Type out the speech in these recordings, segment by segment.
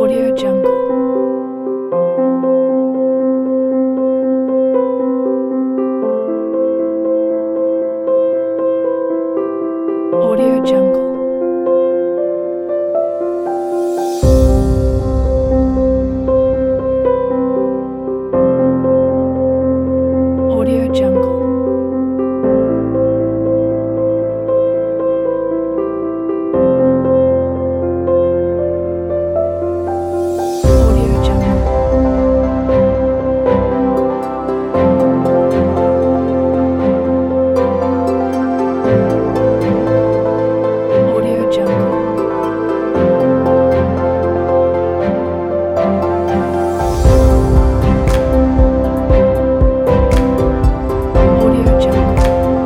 Audio Jungle. Audio Jungle. Audio Jungle. Audio Jungle. Audio Jungle. Audio Jungle.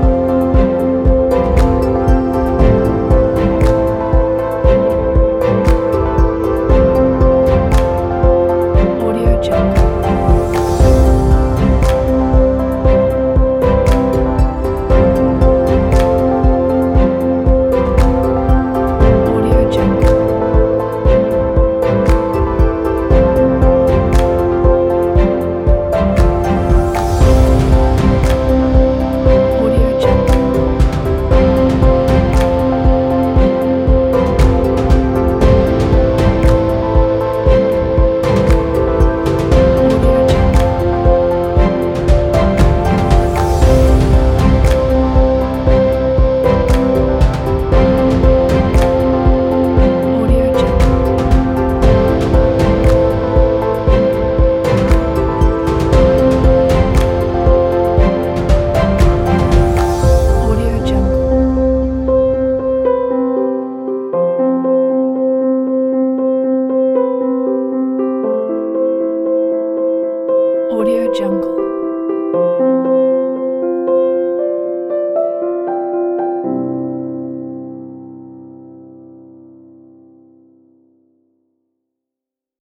Audio Jungle. Audio Jungle. Audio Jungle. Audio Jungle. Audio Jungle. Audio Jungle. Audio Jungle.